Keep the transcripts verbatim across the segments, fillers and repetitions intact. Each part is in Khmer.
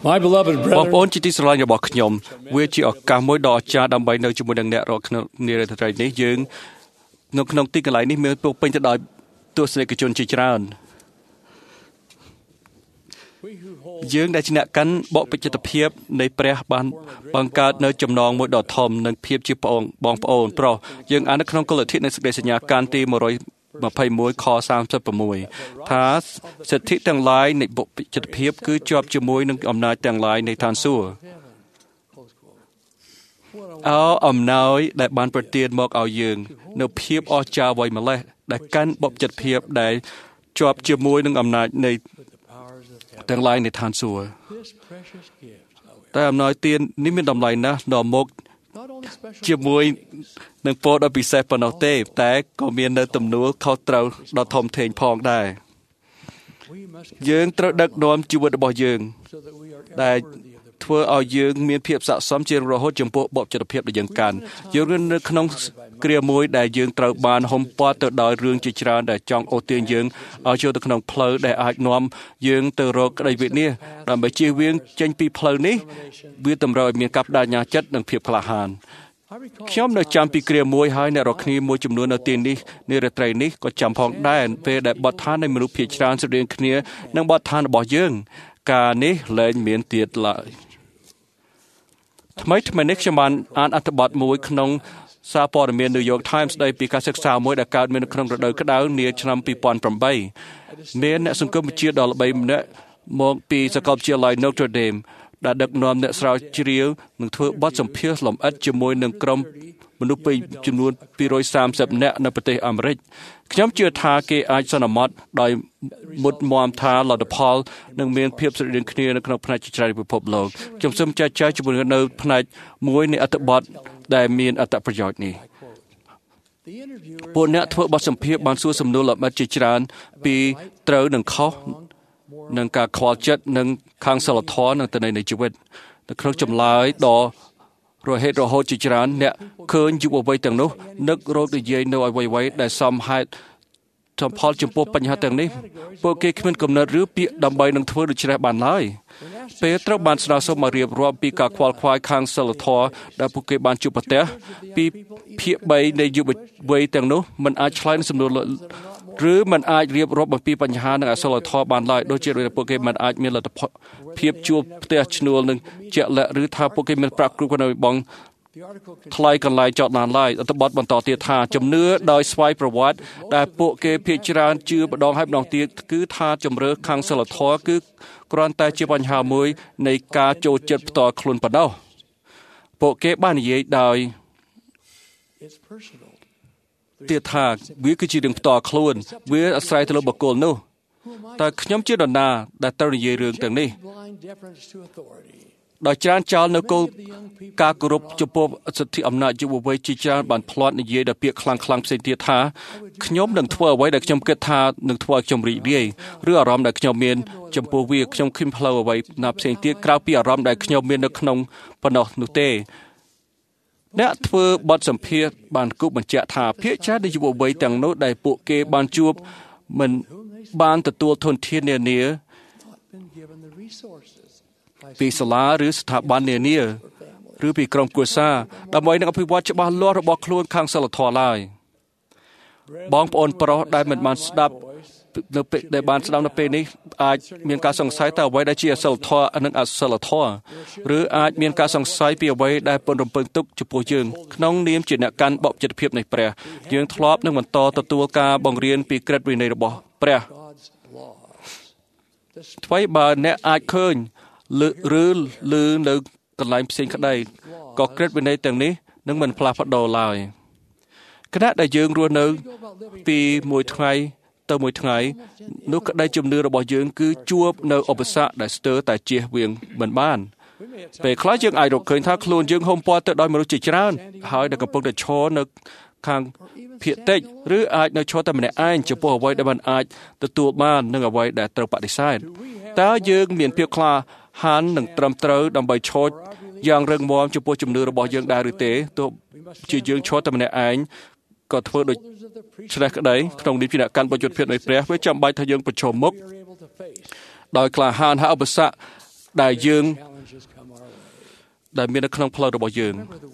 My beloved បងប្អូន brethren, ជាទីស្រឡាញ់របស់ខ្ញុំវាជាឱកាសមួយដ៏អស្ចារ្យដើម្បីនៅជាមួយនឹងអ្នករាល់ក្នុងនារីត្រីនេះយើងនៅក្នុងទីកន្លែងនេះមានពោពេញទៅដោយទស្សនិកជនជាច្រើនយើងដែលជាអ្នកកាន់បកបិចិត្តភាពនៃព្រះបានបង្កើតនៅចំណងមួយដ៏ធំនិងភាពជាបងបងប្អូនប្រុសយើងអាននៅក្នុងគោលលទ្ធិនៃសេចក្តីសញ្ញាកាន់ទីmột trăm hai mươi mốtខ三十sáuថាសិទ្ធិទាំងឡាយនៃបកបិចិត្តភាពគឺជាប់ជាមួយនឹងអំណាចទាំងឡាយនៃឋានសួគ៌អោអំណោយដែលបានប្រទានមកឲ្យយើងនៅភាពអស្ចារ្យអ្វីម្លេះដែលកាន់បកបិចិត្តភាពដែលជាប់ជាមួយនឹងអំណាចនៃទាំងឡាយនៃឋានសួគ៌តែអំណោយទាននេះមានតម្លៃណាស់ដល់មកជាមួយនឹងពរដ៏ពិសេសប៉ុណ្ណោះទេតែក៏មាននៅទំនួលខុសត្រូវដ៏ធំធេងផងដែរយើងត្រូវដឹកនាំជីវិតរបស់យើងដែលធ្វើឲ្យយើងមានភាពស័ក្តិសមជារហូតចំពោះបបចិត្តភាពដែលយើងកាន់យើងនៅក្នុងគ្រាមួយដែលយើងត្រូវបានហុំព័ទ្ធទៅដោយរឿងជាច្រើនដែលចង់អូសទាញយើងឲ្យចូលទៅក្នុងផ្លូវដែលអាចនាំយើងទៅរកក្តីវិនាសដើម្បីជៀសវាងចេញពីផ្លូវនេះវាតម្រូវឲ្យមានការបដិញ្ញាចិត្តនិងភាពក្លាហានខ្ញុំនៅចាំពីគ្រាមួយហើយអ្នករាល់គ្នាមួយចំនួននៅទីនេះនារាត្រីនេះក៏ចាំផងដែរពេលដែលបទដ្ឋាននៃមនុស្សភាគច្រើនស្រដៀងគ្នានឹងបទដ្ឋានរបស់យើងការនេះលែងមានទៀតឡើយថ្មីថ្មីនេះខ្ញុំបានអានអត្ថបទមួយក្នុងសារព័ត៌មាន New York Times ស្ដីពីការសិក្សាមួយដែលកើតមាននៅក្នុងរដូវក្តៅនាឆ្នាំពីរពាន់ប្រាំបីមានអ្នកសង្គមវិទ្យាដ៏ល្បីម្នាក់មកពីសាកលវិទ្យាល័យ Notre Dame ដែលដឹកនាំអ្នកស្រាវជ្រាវនិងធ្វើបទសម្ភាសន៍លម្អិតជាមួយនឹងក្រុមមនុស្សពីចំនួនពីរសសាមសិបនាក់នៅប្រទេសអាមេរិកខ្ញុំជឿថាគេអាចសន្មតដោយមុតមមថាលទ្ធផលនឹងមានភាពស្រដៀងគ្នានៅក្នុងផ្នែកជាច្រើនពិភពលោកខ្ញុំសូមចែកចាយជាមួយនៅផ្នែកមួយនៃអត្ថបទដែលមានអត្ថប្រយោជន៍នេះពួកអ្នកធ្វើបទសម្ភាសន៍បានសួរសំណួរលម្អិតជាច្រើនពីត្រូវនិងខុសនឹងការខ្វល់ចិត្តនិងខាងសិលធម៌និងទន័យនៃជីវិតនៅក្នុងចម្លើយដ៏រហេតុរហូតជាច្រើនអ្នកឃើញយុវវ័យទាំងនោះនឹករកនិយាយនៅអ្វីៗដែលសមហេតុចំផលចំពោះបញ្ហាទាំងនេះពួកគេគ្មានគំនិតឬពាក្យដើម្បីនឹងធ្វើដូច្នេះបានឡើយពេលត្រូវបានស្នើសុំមករៀបរាប់ពីការខ្វល់ខ្វាយខាងសិលធម៌ដែលពួកគេបានជួបប្រទះពីភាគបីនៃយុវវ័យទាំងនោះមិនអាចឆ្លើយនឹងសំណួរឬមិនអាចរៀបរាប់អំពីបញ្ហានិងអសិលធម៌បានឡើយដូចជាពួកគេមិនអាចមានលទ្ធភាពជួបផ្ទះឈ្នួលនឹងជាក់លាក់ឬថាពួកគេមានប្រាក់គ្រប់គ្រាន់ដើម្បីបង់ថ្លៃកន្លែងចតឡានឡើយអត្ថបទបន្តទៀតថាជំនឿដោយស្វ័យប្រវត្តិដែលពួកគេភាគច្រើនជឿម្ដងហើយម្ដងទៀតគឺថាជំរឿខាងសិលធម៌គឺគ្រាន់តែជាបញ្ហាមួយនៃការចូលចិត្តផ្ទាល់ខ្លួនប៉ុណ្ណោះពួកគេបាននិយាយដោយទៀតថាវាគឺជារឿងផ្ទាល់ខ្លួនវាអាស្រ័យទៅលើបុគ្គលនោះតែខ្ញុំជានរណាដែលត្រូវនិយាយរឿងទាំងនេះដោយច្រើនចោលនៅគោលការគោរពចំពោះសិទ្ធិអំណាចយុវវ័យជាច្រើនបានផ្លាត់និយាយដល់ពាក្យខ្លាំងខ្លាំងផ្សេងទៀតថាខ្ញុំនឹងធ្វើអ្វីដែលខ្ញុំគិតថានឹងធ្វើឲ្យខ្ញុំរីករាយឬអារម្មណ៍ដែលខ្ញុំមានចំពោះវាខ្ញុំគ្មានផ្លូវអ្វីណាផ្សេងទៀតក្រៅពីអារម្មណ៍ដែលខ្ញុំមាននៅក្នុងប៉ុណ្ណោះនោះទេអ្នកធ្វើបទសម្ភាសន៍បានគូបញ្ជាក់ថាភាគច្រើននៃយុវវ័យទាំងនោះដែលពួកគេបានជួបមិនបានទទួលធនធាននានាពីសាលាឬស្ថាប័ននានាឬពីក្រុមគ្រួសារដើម្បីនឹងអភិវឌ្ឍច្បាស់លាស់របស់ខ្លួនខាងសិលធម៌ឡើយបងប្អូនប្រុសដែលមិនបានស្ដាប់នៅពេលដែលបានស្ដាប់នៅពេលនេះអាចមានការសង្ស័យតើអ្វីដែលជាអសិលធម៌និងអសិលធម៌ឬអាចមានការសង្ស័យពីអ្វីដែលពន់រំពឹងទុកចំពោះយើងក្នុងនាមជាអ្នកកាន់បព្វជិតភាពនៃព្រះយើងធ្លាប់នឹងបន្តទទួលការបង្រៀនពីក្រឹតវិន័យរបស់ព្រះថ្មីបើអ្នកអាចឃើញឬឬនៅកន្លែងផ្សេងក្តីក៏ក្រឹតវិន័យទាំងនេះនឹងមិនផ្លាស់ប្ដូរឡើយខណៈដែលយើងរស់នៅពីមួយថ្ងៃទៅមួយថ្ងៃនោះក្តីជំនឿរបស់យើងគឺជួបនៅឧបសគ្គដែលស្ទើរតែជៀសវាងមិនបានពេលខ្លះយើងអាចរកឃើញថាខ្លួនយើងហុំព័ទ្ធទៅដោយមនុស្សជាច្រើនហើយដែលកំពុងតែឈរនៅខាងភាគតិចឬអាចនៅឈរតែម្នាក់ឯងចំពោះអ្វីដែលមិនអាចទទួលបាននិងអ្វីដែលត្រូវបដិសេធតើយើងមានភាពក្លាហាននិងត្រឹមត្រូវដើម្បីឈរយ៉ាងរឹងមាំចំពោះជំនឿរបស់យើងដែរឬទេទោះជាយើងឈរតែម្នាក់ឯងក៏ធ្វើដូចឆ្លេះក្តីក្នុងនេះជាអ្នកកាន់បច្ចុប្បន្នភាពនៃព្រះវាចាំបាច់ថាយើងប្រឈមមុខដោយក្លាហានហើយឧបសគ្គដែលយើងដែលមាននៅក្នុងផ្លូវរបស់យើង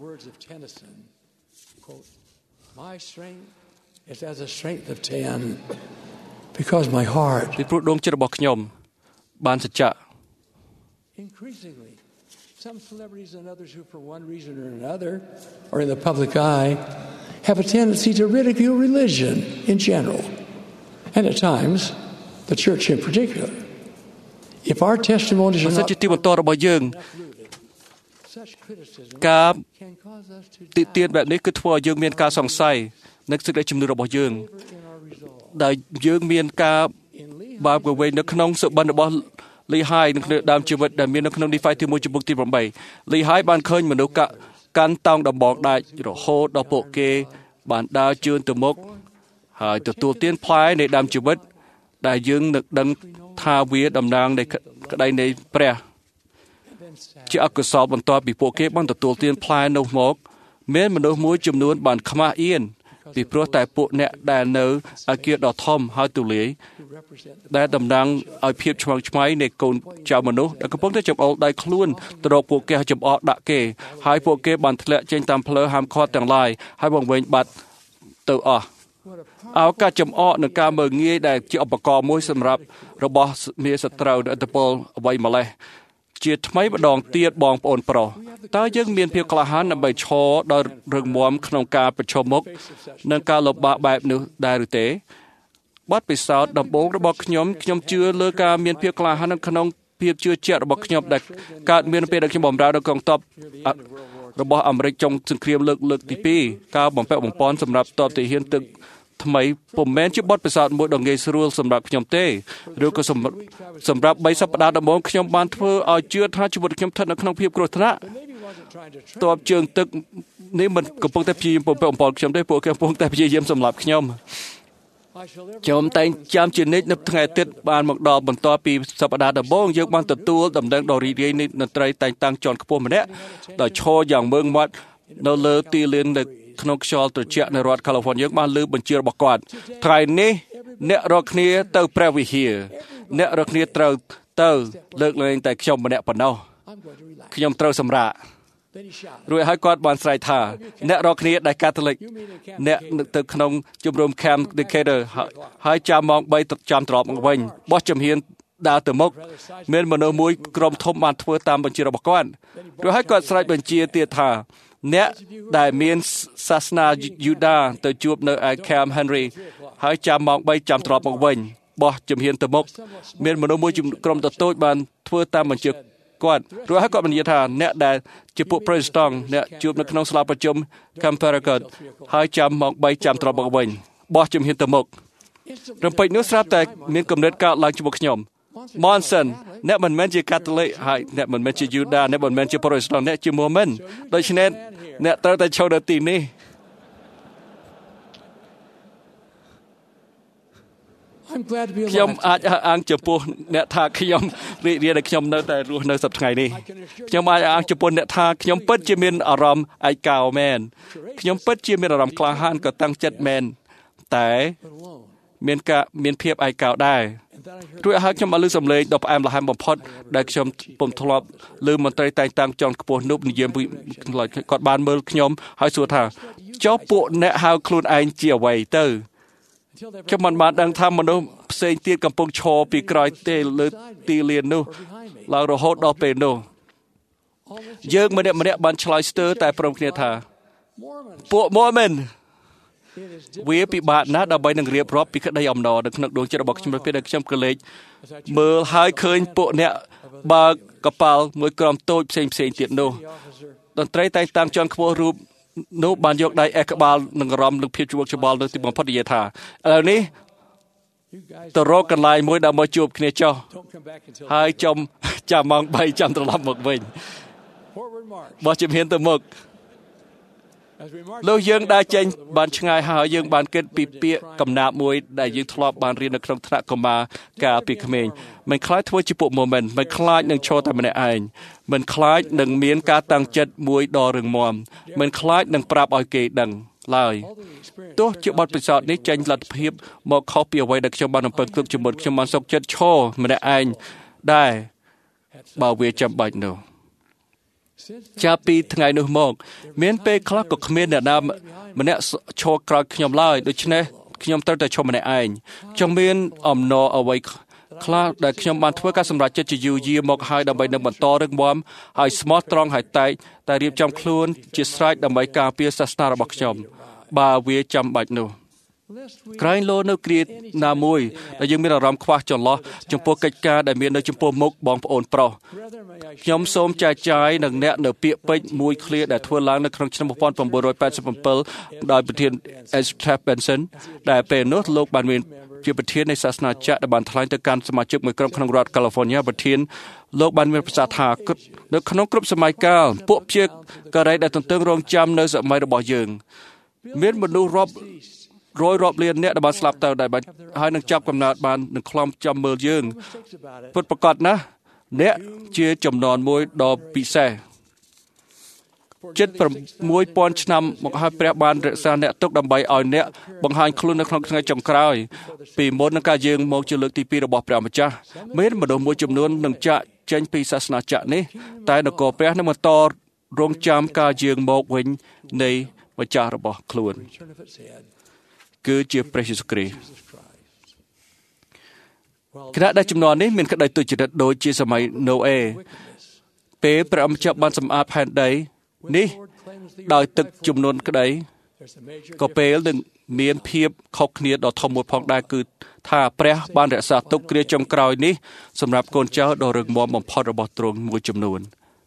My strength is as a strength of ten because my heart ពីព្រោះដួងចិត្តរបស់ខ្ញុំបានសច្ចៈ increasingly some celebrities and others who for one reason or another or in the public eye have a tendency to ridicule religion in general and at times the church in particular if our testimonies are not ទីបន្តរបស់យើង such criticism ការ can cause us to ទីទានបែបនេះគឺធ្វើឲ្យយើងមានការសង្ស័យនៅសេចក្តីជំនឿរបស់យើងដែលយើងមានការបាបកវែងនៅក្នុងសុបិនរបស់លីហាយនៅក្នុងដើមជីវិតដែលមាននៅក្នុងនីហ្វៃទីមួយចំពុកទី8លីហាយបានឃើញមនុស្សកាន់តោងដំបងដាច់រហូតដល់ពួកគេបានដើរជឿនទៅមុខហើយទទួលទានផ្លែនៃដើមជីវិតដែលយើងនឹកដឹងថាវាតំណាងនៃក្តីនៃព្រះជាអកុសលបន្ទាប់ពីពួកគេបានទទួលទានផ្លែនោះមកមានមនុស្សមួយចំនួនបានខ្មាស់អៀនពីព្រោះតែពួកអ្នកដែលនៅអាគារដ៏ធំហើយទូលាយដែលតំណាងឲ្យភាពឆ្វងឆ្មៃនៃកូនចៅមនុស្សដែលកំពុងតែចំអល់ដៃខ្លួនទៅរកពួកគេចំអកដាក់គេហើយពួកគេបានធ្លាក់ចេញតាមផ្លូវហាមឃាត់ទាំងឡាយហើយបង្វែងបាត់ទៅអស់ឱកាសចំអកនឹងការមើលងាយដែលជាឧបករណ៍មួយសម្រាប់របស់មេសត្រូវឥទ្ធិពលអ្វីម្លេះជាថ្មីម្ដងទៀតបងប្អូនប្រុសតើយើងមានភាពក្លាហានដើម្បីឈរដល់រឹងមាំក្នុងការប្រឈមមុខនឹងការលំបាកបែបនេះដែរឬទេបទពិសោធន៍ដំបូងរបស់ខ្ញុំខ្ញុំជឿលើការមានភាពក្លាហានក្នុងភាពជឿជាក់របស់ខ្ញុំដែលកើតមានពេលដែលខ្ញុំបម្រើនៅកងទ័ពរបស់អាមេរិកចុងសង្គ្រាមលើកលើកទីពីរការបំពាក់បំពន់សម្រាប់ទ័ពទាហានទឹកថ្មីពុំមែនជាបទពិសោធន៍មួយដ៏ងាយស្រួលសម្រាប់ខ្ញុំទេឬក៏សម្រាប់បីសប្តាហ៍ដំបូងខ្ញុំបានធ្វើឲ្យជឿថាជីវិតខ្ញុំស្ថិតនៅក្នុងភាពគ្រោះថ្នាក់ទ័ពជើងទឹកនេះមិនកំពុងតែព្យាយាមបំពាក់បំពន់ខ្ញុំទេពួកគេកំពុងតែព្យាយាមសម្លាប់ខ្ញុំខ្ញុំតែងចាំជានិច្ចនៅថ្ងៃអាទិត្យបានមកដល់បន្ទាប់ពីសប្តាហ៍ដំបូងយើងបានទទួលដំណឹងដ៏រីករាយនៃតន្ត្រីតែងតាំងជាន់ខ្ពស់ម្នាក់ដោយឈរយ៉ាងមើងមាត់នៅលើទីលាននៅក្នុងខ្យល់ត្រជាក់នៅរដ្ឋ California យើងបានលើបញ្ជារបស់គាត់ថ្ងៃនេះអ្នករកគ្នាទៅព្រះវិហារអ្នករកគ្នាត្រូវទៅលើកលែងតែខ្ញុំម្នាក់ប៉ុណ្ណោះខ្ញុំត្រូវសម្រាករួចហើយគាត់បានស្រែកថាអ្នករកគ្នាដែលកាតូលិកអ្នកទៅក្នុងជំរំ Camp Decatur ហើយចាំម៉ោងបីចាំត្រឡប់មកវិញបោះជំហានដើរទៅមុខមានមនុស្សមួយក្រុមធំបានធ្វើតាមបញ្ជារបស់គាត់រួចហើយគាត់ស្រែកបញ្ជាទៀតថាអ្នកដែលមានសាសនាយូដាទៅជួបនៅឯ Camp Henry ហើយចាំម៉ោងបីចាំត្រឡប់មកវិញបោះជំហានទៅមុខមានមនុស្សមួយក្រុមតូចបានធ្វើតាមបញ្ជាគាត់រួចហើយគាត់បញ្ជាថាអ្នកដែលជាពួក Protestant អ្នកជួបនៅក្នុងសាលាប្រជុំ Camp Paragon ហើយចាំម៉ោងបីចាំត្រឡប់មកវិញបោះជំហានទៅមុខរំពេចនោះស្រាប់តែមានគំនិតកើតឡើងជាមួយខ្ញុំ Monson អ្នកមិនមែនជាកាតូលិកហើយអ្នកមិនមែនជាយូដាអ្នកមិនមែនជា Protestant អ្នកជា Mormon ដូច្នេះអ្នកត្រូវតែឈរនៅទីនេះ I'm glad to be alive ខ្ញុំអាចអះអាងចំពោះអ្នកថាខ្ញុំរីករាយដែលខ្ញុំនៅតែរស់នៅសប្តាហ៍ថ្ងៃនេះខ្ញុំអាចអះអាងចំពោះអ្នកថាខ្ញុំពិតជាមានអារម្មណ៍ឯកោមែនខ្ញុំពិតជាមានអារម្មណ៍ក្លាហានក៏តាំងចិត្តមែនតែមានការមានភាពឯកោដែររួចហើយខ្ញុំបានឮសំឡេងដ៏ផ្អែមល្ហែមបំផុតដែលខ្ញុំពុំធ្លាប់ឮមន្ត្រីតែងតាំងជាន់ខ្ពស់នោះនិយាយគាត់បានមើលខ្ញុំហើយសួរថាចុះពួកអ្នកហៅខ្លួនឯងជាអ្វីទៅខ្ញុំមិនបានដឹងថាមនុស្សផ្សេងទៀតកំពុងឈរពីក្រោយទេលើទីលាននោះឡើងរហូតដល់ពេលនោះយើងម្នាក់ម្នាក់បានឆ្លើយស្ទើរតែព្រមគ្នាថាពួក Mormon វាពិបាកណាស់ដើម្បីនឹងរៀបរាប់ពីក្តីអំណរនៅក្នុងដួងចិត្តរបស់ខ្ញុំពេលដែលខ្ញុំក៏លេចមើលហើយឃើញពួកអ្នកបើកកប៉ាល់មួយក្រុមតូចផ្សេងផ្សេងទៀតនោះតន្ត្រីតែងតាំងជាន់ខ្ពស់រូបនោះបានយកដៃអេះក្បាលនឹងរំនឹងភាពជួបច្បល់នៅទីបំផុតនិយាយថាឥឡូវនេះទៅរកកន្លែងមួយដើម្បីជួបគ្នាចុះហើយចំចាំម៉ោងបីចាំត្រឡប់មកវិញបោះជំហានទៅមុខលោកយើងដើរចេញបានឆ្ងាយហើយយើងបានគិតពីពាក្យកំណាព្យមួយដែលយើងធ្លាប់បានរៀននៅក្នុងថ្នាក់កុមារកាលពីក្មេងមិនខ្លាចធ្វើជាពួក Mormon មិនខ្លាចនឹងឈរតែម្នាក់ឯងមិនខ្លាចនឹងមានការតាំងចិត្តមួយដ៏រឹងមាំមិនខ្លាចនឹងប្រាប់ឲ្យគេដឹងឡើយទោះជាបទពិសោធន៍នេះចេញលទ្ធភាពមកខុសពីអ្វីដែលខ្ញុំបានរំពឹងទុកជាមុនខ្ញុំបានសុខចិត្តឈរម្នាក់ឯងដែរបើវាចាំបាច់នោះចាប់ពីថ្ងៃនោះមកមានពេលខ្លះក៏គ្មានអ្នកណាម្នាក់ឈរក្រោយខ្ញុំឡើយដូច្នេះខ្ញុំត្រូវតែឈរម្នាក់ឯងចង់មានអំណរអ្វីខ្លះដែលខ្ញុំបានធ្វើការសម្រេចចិត្តជាយូរយារមកហើយដើម្បីនឹងបន្តរឹងមាំហើយស្មោះត្រង់ហើយតែកតែរៀបចំខ្លួនជាស្រេចដើម្បីការពារសាសនារបស់ខ្ញុំបើវាចាំបាច់នោះក្រែងលោនៅគ្រាណាមួយដែលយើងមានអារម្មណ៍ខ្វះចន្លោះចំពោះកិច្ចការដែលមាននៅចំពោះមុខបងប្អូនប្រុសខ្ញុំសូមចែកចាយនឹងអ្នកនៅពាក្យពេចន៍មួយឃ្លាដែលធ្វើឡើងនៅក្នុងឆ្នាំnineteen eighty-sevenដោយប្រធាន S. Taft Benson ដែលពេលនោះលោកបានមានជាប្រធាននៃសាសនាចក្រដែលបានថ្លែងទៅកាន់សមាជិកមួយក្រុមក្នុងរដ្ឋ California ប្រធានលោកបានមានប្រសាសន៍ថានៅក្នុងគ្រប់សម័យកាលពួកជាការីដែលទន្ទឹងរង់ចាំនៅសម័យរបស់យើងមានមនុស្សរាប់រយរាប់លានអ្នកដែលបានស្លាប់ទៅដែលបានហើយនឹងចាប់កំណើតបាននឹងខ្លំចាំមើលយើងពិតប្រាកដណាស់អ្នកជាចំណន់មួយដ៏ពិសេសជិតsix thousandឆ្នាំមកហើយព្រះបានរក្សាអ្នកទុកដើម្បីឲ្យអ្នកបង្ហាញខ្លួននៅក្នុងថ្ងៃចុងក្រោយពីមុននឹងការយើងមកជាលើកទីtwoរបស់ព្រះម្ចាស់មានមនុស្សមួយចំនួននឹងចាក់ចេញពីសាសនាចក្រនេះតែនគរព្រះនឹងបន្តរងចាំការយើងមកវិញនៃម្ចាស់របស់ខ្លួនគឺជាព្រះយេស៊ូវគ្រីស្ទគណៈដែលចំនួននេះមានក្តីទុច្ចរិតដូចជាសម័យណូអេពេលព្រះម្ចាស់បានសម្អាតផែនដីនេះដោយទឹកចំនួនក្តីក៏ពេលនឹងមានភាពខុសគ្នាដ៏ធំមួយផងដែរគឺថាព្រះបានរក្សាទុកគ្រាចុងក្រោយនេះសម្រាប់កូនចៅដ៏រឹងមាំបំផុតរបស់ទ្រង់មួយចំនួន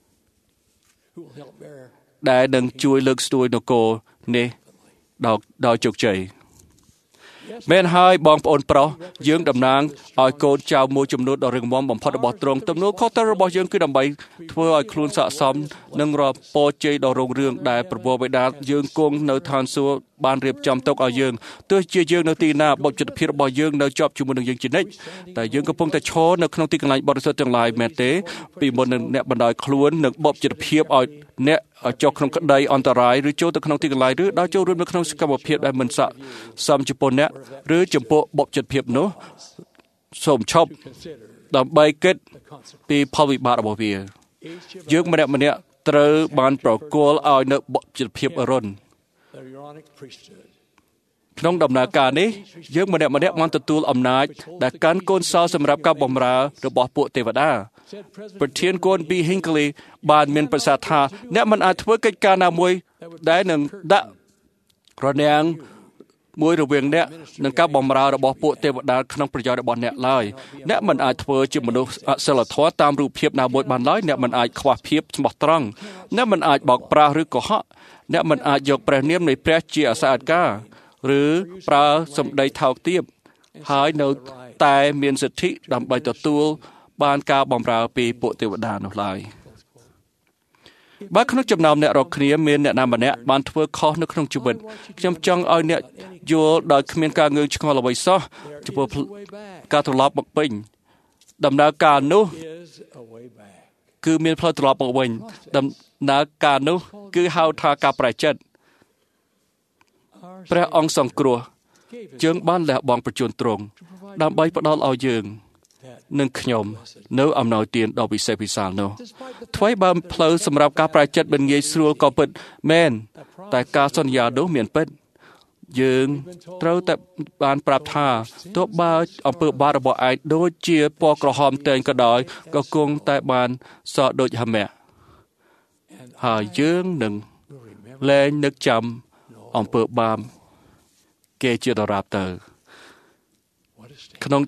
ដែលនឹងជួយលើកស្ទួយនគរនេះដោយដោយជោគជ័យមែនហើយបងប្អូនប្រុសយើងតំណាងឲ្យកូនចៅមួយចំនួនដ៏រឹងមាំបំផុតរបស់ទ្រង់ទំនួលខុសត្រូវរបស់យើងគឺដើម្បីធ្វើឲ្យខ្លួនស័ក្តិសមនឹងរាល់ពរជ័យដ៏រុងរឿងដែលប្រពោបិតាយើងគង់នៅឋានសួគ៌បានរៀបចំទុកឲ្យយើងទោះជាយើងនៅទីណាបុព្វជិតភាពរបស់យើងនៅជាប់ជាមួយនឹងយើងជានិច្ចតែយើងកំពុងតែឈរនៅក្នុងទីកន្លែងបរិសុទ្ធទាំងឡាយមែនទេពីមុននឹងអ្នកបណ្ដោយខ្លួននឹងបុព្វជិតភាពឲ្យអ្នកចុះក្នុងក្តីអន្តរាយឬចូលទៅក្នុងទីកន្លែងឬដល់ចូលរួមនៅក្នុងសកម្មភាពដែលមិនស័ក្តិសមចំពោះអ្នកឬចំពោះបុព្វជិតភាពនោះសូមឈប់ដើម្បីគិតពីផលវិបាករបស់វាយើងម្នាក់ម្នាក់ត្រូវបានប្រគល់ឲ្យនៅបុព្វជិតភាពអរុណក្នុងដំណើរការនេះយើងម្នាក់ម្នាក់បានទទួលអំណាចដែលកាន់កូនសោសម្រាប់ការបម្រើរបស់ពួកទេវតាប្រធាន Gordon B. Hinckley បានមានប្រសាសន៍ថាអ្នកមិនអាចធ្វើកិច្ចការណាមួយដែលនឹងដាក់រនាំងមួយរវាងអ្នកនិងការបម្រើរបស់ពួកទេវតាក្នុងប្រយោជន៍របស់អ្នកឡើយអ្នកមិនអាចធ្វើជាមនុស្សអសិលធម៌តាមរូបភាពណាមួយបានឡើយអ្នកមិនអាចខ្វះភាពស្មោះត្រង់អ្នកមិនអាចបោកប្រាស់ឬកុហកអ្នកមិនអាចយកព្រះនាមនៃព្រះជាអាសាអការឬប្រើសម្ដីថោកទាបហើយនៅតែមានសិទ្ធិដើម្បីទទួលបានការបម្រើពីពួកទេវតានោះឡើយបើក្នុងចំណោមអ្នករាល់គ្នាមានអ្នកណាម្នាក់បានធ្វើខុសនៅក្នុងជីវិតខ្ញុំចង់ឲ្យអ្នកយល់ដោយគ្មានការងឿងឆ្ងល់អ្វីសោះចំពោះការត្រឡប់មកវិញដំណើរការនោះគឺមានផ្លូវត្រឡប់មកវិញដំណើរការនោះគឺហៅថាការប្រែចិត្តព្រះអង្គសង្គ្រោះយើងបានលះបង់ប្រជញ្ញទ្រង់ដើម្បីផ្ដល់ឲ្យយើងនិងខ្ញុំនៅអំណោយទានដ៏ពិសេសពិសាលនោះថ្មីបើផ្លូវសម្រាប់ការប្រែចិត្តមិនងាយស្រួលក៏ពិតមែនតែការសន្យានោះមានពិតយើងត្រូវតែបានប្រាប់ថាទោះបើអំពើបាបរបស់ឯងដូចជាពណ៌ក្រហមតែងក៏ដោយក៏គង់តែបានសដូចហមៈហើយយើងនឹងលែងនឹកចាំអំពើបាបគេជាដរាបទៅក្នុង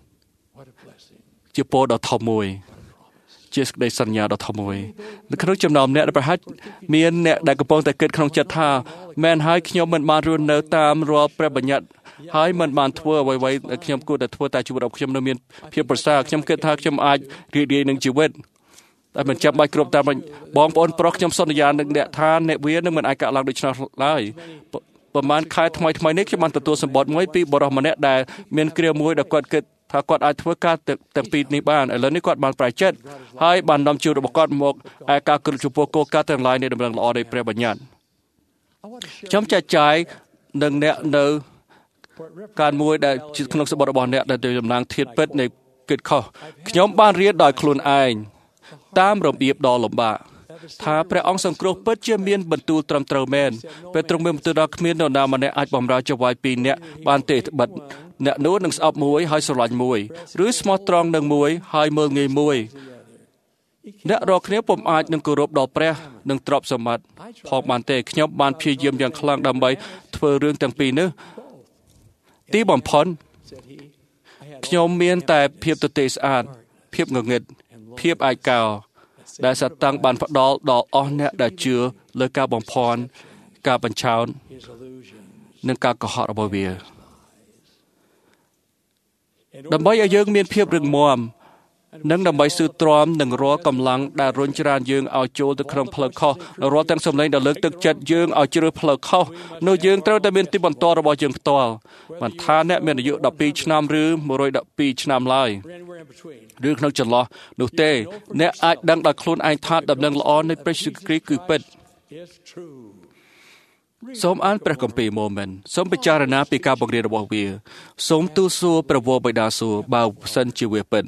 ជាពរដ៏ធំមួយជាសេចក្តីសន្យាដ៏ធំមួយនៅក្នុងចំណោមអ្នកដែលប្រហែលមានអ្នកដែលកំពុងតែគិតក្នុងចិត្តថាមែនហើយខ្ញុំមិនបានរស់នៅតាមរាល់ព្រះបញ្ញត្តិហើយមិនបានធ្វើអ្វីៗដែលខ្ញុំគួរតែធ្វើតែជីវិតរបស់ខ្ញុំនៅមានភាពប្រសើរខ្ញុំគិតថាខ្ញុំអាចរីករាយនឹងជីវិតតែមិនចាំបាច់គ្រប់តាមបងប្អូនប្រុសខ្ញុំសន្យានឹងអ្នកថាអ្នកវានឹងមិនអាចកាក់ឡើងដូច្នោះឡើយប្រហែលខែថ្មីថ្មីនេះខ្ញុំបានទទួលសម្បត្តិមួយពីបរិសម្នាក់ដែលមានគ្រាមួយដែលគាត់គិតថាគាត់អាចធ្វើការទាំងពីរនេះបានឥឡូវនេះគាត់បានប្រែចិត្តហើយបាននាំជួយរបស់គាត់មកឯការគិតចំពោះគោលការណ៍ទាំងឡាយនៃដំណឹងល្អនៃព្រះបញ្ញត្តិខ្ញុំចែកចាយនឹងអ្នកនៅការមួយដែលក្នុងសម្បត្តិរបស់អ្នកដែលតំណាងធាតុពិតនៃគិតខុសខ្ញុំបានរៀនដោយខ្លួនឯងតាមរបៀបដ៏លំបាកថាព្រះអង្គសង្គ្រោះពិតជាមានបន្ទូលត្រឹមត្រូវមែនពេលទ្រង់មានបន្ទូលដល់គ្មាននរណាម្នាក់អាចបម្រើចង្វាយពីរនាក់បានទេត្បិតអ្នកនោះនឹងស្អប់មួយហើយស្រឡាញ់មួយឬស្មោះត្រង់នឹងមួយហើយមើលងាយមួយអ្នករាល់គ្នាពុំអាចនឹងគោរពដល់ព្រះនិងទ្រព្យសម្បត្តិផងបានទេខ្ញុំបានព្យាយាមយ៉ាងខ្លាំងដើម្បីធ្វើរឿងទាំងពីរនេះទីបំផុតខ្ញុំមានតែភាពទទេស្អាតភាពងងឹតភាពឯកោដែលសាតាំងបានផ្ដល់ដល់អស់អ្នកដែលជឿលើការបំភាន់ការបញ្ឆោតនិងការកុហករបស់វាដើម្បីឲ្យយើងមានភាពរឹងមាំនិងដើម្បីស៊ូទ្រាំនឹងរាល់កម្លាំងដែលរុញច្រានយើងឲ្យចូលទៅក្នុងផ្លូវខុសរាល់ទាំងសម្លេងដែលលើកទឹកចិត្តយើងឲ្យជ្រើសផ្លូវខុសនោះយើងត្រូវតែមានទីបន្ទាល់របស់យើងផ្ទាល់មិនថាអ្នកមានអាយុដប់ពីរឆ្នាំឬមួយរយដប់ពីរឆ្នាំឡើយឬក្នុងចន្លោះនោះទេអ្នកអាចដឹងដោយខ្លួនឯងថាដំណឹងល្អនៃព្រះយេស៊ូវគ្រីស្ទគឺពិតសូមអានព្រះគម្ពីរម៉ូមិនសូមពិចារណាពីការបង្រៀនរបស់វាសូមទូលសួរព្រះវរបិតាសួរបើសិនជាវាពិត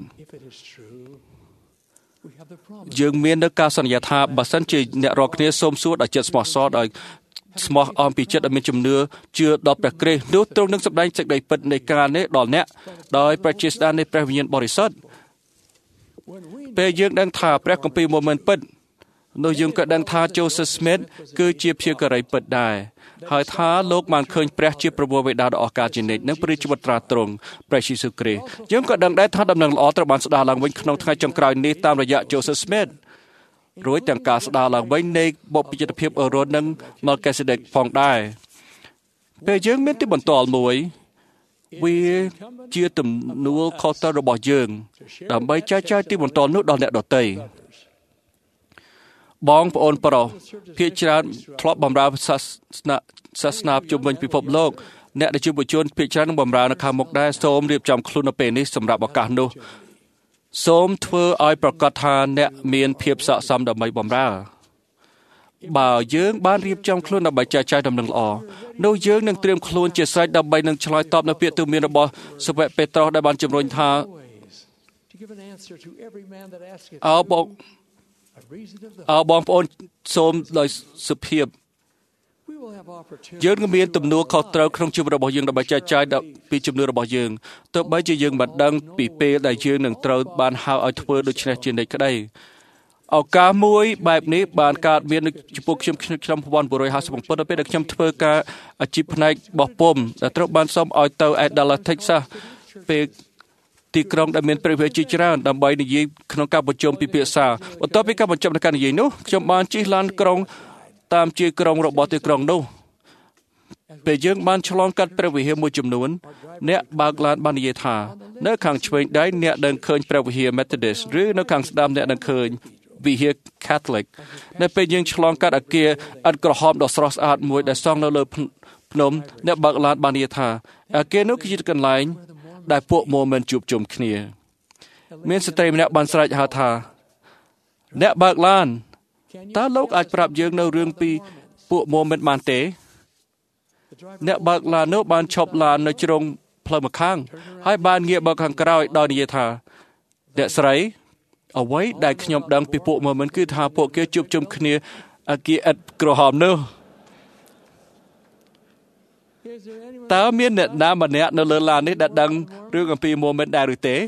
យើងមាននៅការសន្យាថាបើសិនជាអ្នករាល់គ្នាសូមសួរដោយចិត្តស្មោះសរដោយស្មោះអំពីចិត្តដែលមានជំនឿជឿដល់ព្រះគ្រីស្ទនោះទ្រង់នឹងសម្ដែងសេចក្តីពិតនៃការនេះដល់អ្នកដោយព្រះជាស្ដេចនៃព្រះវិញ្ញាណបរិសុទ្ធពេលយើងដឹងថាព្រះគម្ពីរម៉ូមិនពិតនោះយើងក៏ដឹងថា Joseph Smith គឺជាព្យាការីពិតដែរហើយថាលោកបានឃើញព្រះជាព្រះវរបិតាដ៏អស្ចារ្យជានិច្ចនិងព្រះរាជបុត្រាទ្រង់ព្រះយេស៊ូវគ្រីស្ទយើងក៏ដឹងដែរថាដំណឹងល្អត្រូវបានស្ដារឡើងវិញក្នុងថ្ងៃចុងក្រោយនេះតាមរយៈ Joseph Smith រួចទាំងការស្ដារឡើងវិញនៃបុព្វជិតភាពអឺរ៉ូននិង Melchizedek ផងដែរពេលយើងមានទីបន្ទាល់មួយវាជាទំនួលខុសត្រូវរបស់យើងដើម្បីចែកចាយទីបន្ទាល់នោះដល់អ្នកដទៃបងប្អូនប្រុសភាគច្រើនធ្លាប់បម្រើសាសនាសាសនាជុំវិញពិភពលោកអ្នកដែលជាបុគ្គលភាគច្រើននឹងបម្រើនៅខាងមុខដែរសូមរៀបចំខ្លួននៅពេលនេះសម្រាប់ឱកាសនោះសូមធ្វើឲ្យប្រកាសថាអ្នកមានភាពស័ក្តិសមដើម្បីបម្រើបើយើងបានរៀបចំខ្លួនដើម្បីចែកចាយដំណឹងល្អនោះយើងនឹងត្រៀមខ្លួនជាស្រេចដើម្បីនឹងឆ្លើយតបនៅពាក្យទូន្មានរបស់សាវកពេត្រុសដែលបានជំរុញថាអោបងអោបងប្អូនសូមដោយសុភាពយើងមានទំនួលខុសត្រូវក្នុងជីវិតរបស់យើងដើម្បីចែកចាយពីជំនឿរបស់យើងទោះបីជាយើងមិនដឹងពីពេលដែលយើងនឹងត្រូវបានហៅឲ្យធ្វើដូច្នេះជានិច្ចក្តីឱកាសមួយបែបនេះបានកើតមានចំពោះខ្ញុំខ្ញុំឆ្នាំmột nghìn chín trămห้าสิบbảyនៅពេលដែលខ្ញុំធ្វើការអាជីពផ្នែកបោះពុម្ពដែលត្រូវបានសុំឲ្យទៅឯ Dallas Texas ពេលទីក្រុងដែលមានព្រះវិហារជាច្រើនដើម្បីនិយាយក្នុងការប្រជុំពិភាក្សាបន្ទាប់ពីការបញ្ចប់នៃការនិយាយនោះខ្ញុំបានជិះឡានក្រុងតាមជាក្រុងរបស់ទីក្រុងនោះពេលយើងបានឆ្លងកាត់ព្រះវិហារមួយចំនួនអ្នកបើកឡានបាននិយាយថានៅខាងឆ្វេងដៃអ្នកនឹងឃើញព្រះវិហារ Methodist ឬនៅខាងស្ដាំអ្នកនឹងឃើញវិហារ Catholic នៅពេលយើងឆ្លងកាត់អគារឥដ្ឋក្រហមដ៏ស្រស់ស្អាតមួយដែលសង់នៅលើភ្នំអ្នកបើកឡានបាននិយាយថាអគារនោះគឺជាកន្លែងដែលពួកម៉ូមិនជួបជុំគ្នាមានស្ត្រីម្នាក់បានស្រែកហៅថាអ្នកបើកឡានតើលោកអាចប្រាប់យើងនៅរឿងពីពួកម៉ូមិនបានទេអ្នកបើកឡាននោះបានឈប់ឡាននៅជ្រុងផ្លូវម្ខាងហើយបានងាកមកខាងក្រោយដោយនិយាយថាអ្នកស្រីអ្វីដែលខ្ញុំដឹងពីពួកម៉ូមិនគឺថាពួកគេជួបជុំគ្នាអគារឥដ្ឋក្រហមនោះតើមានអ្នកណាម្នាក់នៅលើឡាននេះដែលដឹងរឿងអំពីម៉ូមិនដែរឬទេ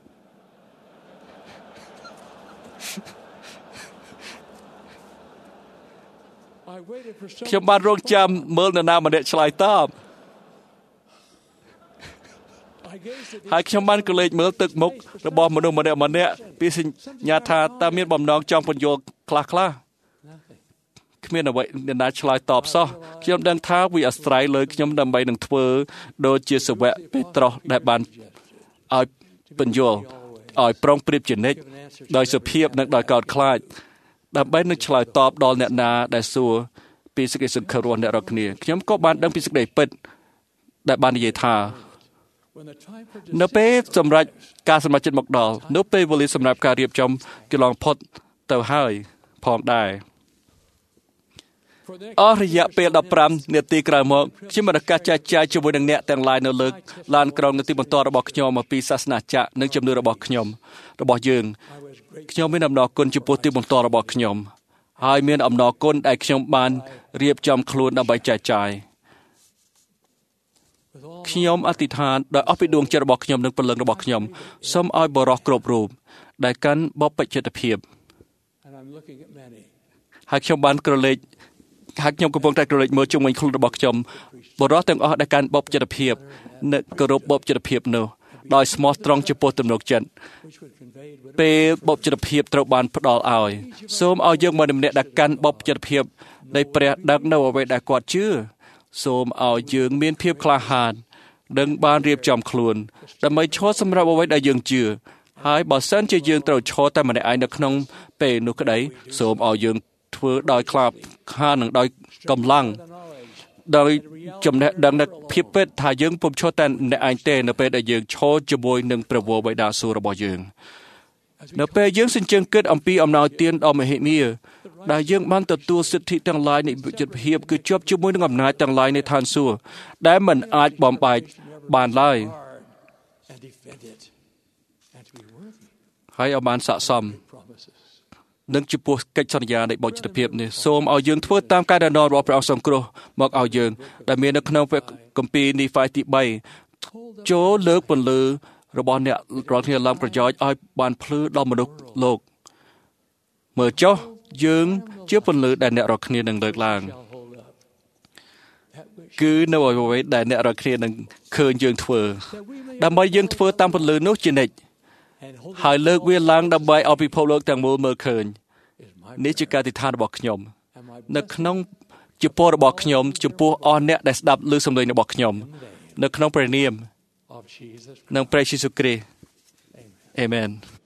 ខ្ញុំបានរងចាំមើលនរណាម្នាក់ឆ្លើយតបហើយខ្ញុំបានកលេចមើលទឹកមុខរបស់មនុស្សម្នាក់ម្នាក់ពីសញ្ញាថាតើមានបំណងចង់បញ្យល់ខ្លះខ្លះគ្មានអ្វីអ្នកណាឆ្លើយតបសោះខ្ញុំដឹងថាវាអាស្រ័យលើខ្ញុំដើម្បីនឹងធ្វើដូចជាសាវកពេត្រុសដែលបានឲ្យបញ្យល់ឲ្យប្រុងប្រៀបជានិច្ចដោយសុភាពនិងដោយកោតខ្លាចដើម្បីនឹងឆ្លើយតបដល់អ្នកណាដែលសួរពីសេចក្តីសង្ឃឹមរបស់អ្នករាល់គ្នាខ្ញុំក៏បានដឹងពីសេចក្តីពិតដែលបាននិយាយថានៅពេលសម្រាប់ការសម្រេចចិត្តមកដល់នៅពេលវេលាសម្រាប់ការរៀបចំកន្លងផុតទៅហើយផងដែរអស់រយៈពេលដប់ប្រាំនាទីក្រោយមកខ្ញុំបានឱកាសចែកចាយជាមួយនឹងអ្នកទាំងឡាយនៅលើឡានក្រុងនាទីបន្តរបស់ខ្ញុំអំពីសាសនាចក្រនិងជំនឿរបស់ខ្ញុំរបស់យើងខ្ញុំមានអំណរគុណចំពោះទីបន្តរបស់ខ្ញុំហើយមានអំណរគុណដែលខ្ញុំបានរៀបចំខ្លួនដើម្បីចែកចាយខ្ញុំអធិដ្ឋានដោយអស់ពីដួងចិត្តរបស់ខ្ញុំនិងព្រលឹងរបស់ខ្ញុំសូមឲ្យបរិសុទ្ធគ្រប់រូបដែលកាន់បព្វជិតភាពហើយខ្ញុំបានក្រឡេកហើយខ្ញុំកំពុងតែក្រឡេកមើលជុំវិញខ្លួនរបស់ខ្ញុំបរិសុទ្ធទាំងអស់ដែលកាន់បព្វជិតភាពនិងគោរពបព្វជិតភាពនោះដោយស្មោះត្រង់ចំពោះទំនុកចិត្តពេលបព្វជិតភាពត្រូវបានផ្ដល់ឲ្យសូមឲ្យយើងម្នាក់ម្នាក់ដែលកាន់បព្វជិតភាពនៃព្រះដឹកនៅអ្វីដែលគាត់ជឿសូមឲ្យយើងមានភាពក្លាហាននិងបានរៀបចំខ្លួនដើម្បីឈរសម្រាប់អ្វីដែលយើងជឿហើយបើសិនជាយើងត្រូវឈរតែម្នាក់ឯងនៅក្នុងពេលនោះក្តីសូមឲ្យយើងធ្វើដោយខ្លាបខាននិងដោយកម្លាំងដោយចំណេះដឹងនៃភាពពិតថាយើងពុំឈរតែម្នាក់ឯងទេនៅពេលដែលយើងឈរជាមួយនឹងព្រះវរបិតាសួគ៌របស់យើងនៅពេលយើងសញ្ជឹងគិតអំពីអំណោយទានដ៏មហិមាដែលយើងបានទទួលសិទ្ធិទាំងឡាយនៃវិចិត្រភាពគឺជាប់ជាមួយនឹងអំណាចទាំងឡាយនៃឋានសួគ៌ដែលមិនអាចបំបែកបានឡើយហើយឲ្យបានស័ក្តិសមនឹងចំពោះកិច្ចសន្យានៃបព្វជិតភាពនេះសូមឲ្យយើងធ្វើតាមការណែនាំរបស់ព្រះអង្គសង្គ្រោះមកឲ្យយើងដែលមាននៅក្នុងគម្ពីរនីហ្វាយទីបីចូលលើកពន្លឺរបស់អ្នករាល់គ្នាឡើងប្រយោជន៍ឲ្យបានភ្លឺដល់មនុស្សលោកមើលចុះយើងជាពន្លឺដែលអ្នករាល់គ្នានឹងលើកឡើងគឺនៅអ្វីៗដែលអ្នករាល់គ្នានឹងឃើញយើងធ្វើដើម្បីយើងធ្វើតាមពន្លឺនោះជានិច្ចហើយលើកវាឡើងដើម្បីឲ្យពិភពលោកទាំងមូលមើលឃើញនេះជាការអធិដ្ឋានរបស់ខ្ញុំនៅក្នុងជាពររបស់ខ្ញុំចំពោះអស់អ្នកដែលស្ដាប់ឮសំឡេងរបស់ខ្ញុំនៅក្នុងព្រះនាមនិងព្រះយេស៊ូវគ្រីស្ទអាមែន